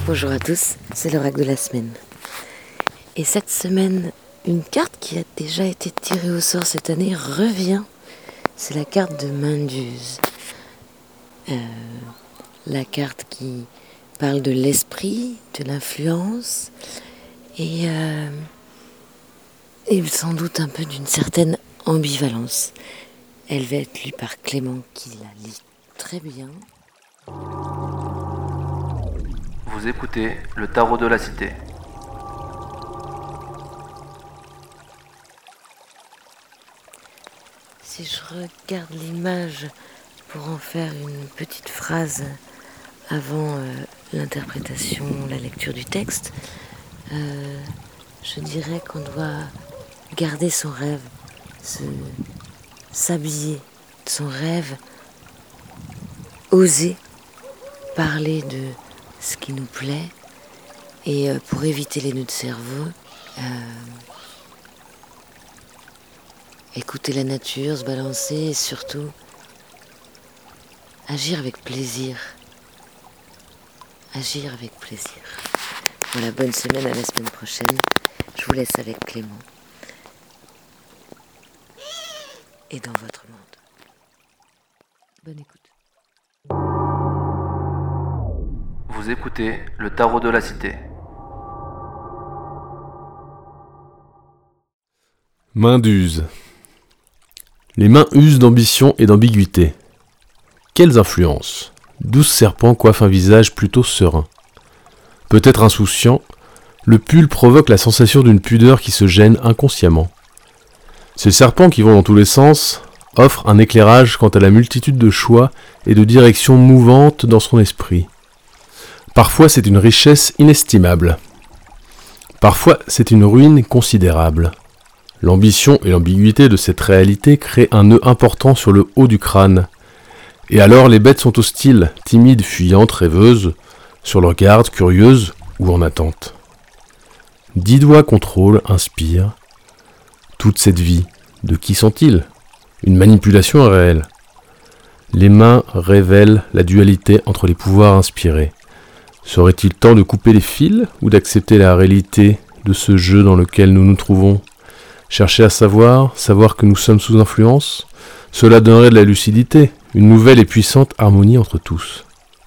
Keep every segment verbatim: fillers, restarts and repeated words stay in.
Bonjour à tous, c'est l'oracle de la semaine. Et cette semaine, une carte qui a déjà été tirée au sort cette année revient. C'est la carte de Minduse. Euh, la carte qui parle de l'esprit, de l'influence et, euh, et sans doute un peu d'une certaine ambivalence. Elle va être lue par Clément qui la lit très bien. Vous écoutez le tarot de la cité. Si je regarde l'image pour en faire une petite phrase avant euh, l'interprétation, la lecture du texte, euh, je dirais qu'on doit garder son rêve, se, s'habiller de son rêve, oser parler de ce qui nous plaît et euh, pour éviter les nœuds de cerveau, euh, écouter la nature, se balancer et surtout agir avec plaisir. Agir avec plaisir. Voilà, bonne semaine, à la semaine prochaine. Je vous laisse avec Clément. Et dans votre monde. Bonne écoute. Vous écoutez le tarot de la cité. Minduse. Les mains usent d'ambition et d'ambiguïté. Quelles influences! Douze serpents coiffent un visage plutôt serein. Peut-être insouciant, le pull provoque la sensation d'une pudeur qui se gêne inconsciemment. Ces serpents qui vont dans tous les sens offrent un éclairage quant à la multitude de choix et de directions mouvantes dans son esprit. Parfois c'est une richesse inestimable. Parfois c'est une ruine considérable. L'ambition et l'ambiguïté de cette réalité créent un nœud important sur le haut du crâne. Et alors les bêtes sont hostiles, timides, fuyantes, rêveuses, sur leur garde, curieuses ou en attente. Dix doigts contrôlent, inspirent. Toute cette vie, de qui sont-ils? Une manipulation réelle. Les mains révèlent la dualité entre les pouvoirs inspirés. Serait-il temps de couper les fils ou d'accepter la réalité de ce jeu dans lequel nous nous trouvons? Chercher à savoir, savoir que nous sommes sous influence, cela donnerait de la lucidité, une nouvelle et puissante harmonie entre tous.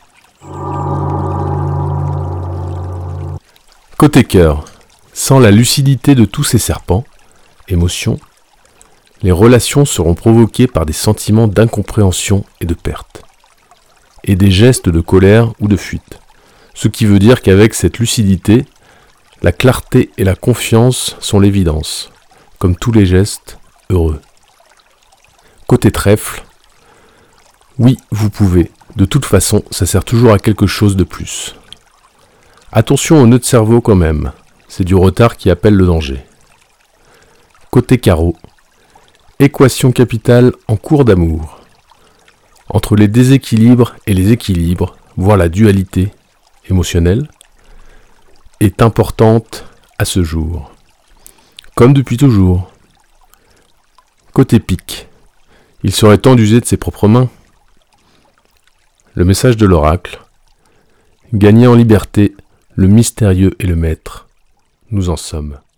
Côté cœur, sans la lucidité de tous ces serpents, émotions, les relations seront provoquées par des sentiments d'incompréhension et de perte, et des gestes de colère ou de fuite. Ce qui veut dire qu'avec cette lucidité, la clarté et la confiance sont l'évidence, comme tous les gestes heureux. Côté trèfle, oui, vous pouvez. De toute façon, ça sert toujours à quelque chose de plus. Attention aux nœuds de cerveau quand même. C'est du retard qui appelle le danger. Côté carreau, équation capitale en cours d'amour. Entre les déséquilibres et les équilibres, voire la dualité émotionnelle, est importante à ce jour. Comme depuis toujours. Côté pique, il serait temps d'user de ses propres mains. Le message de l'oracle, gagner en liberté, le mystérieux et le maître, nous en sommes.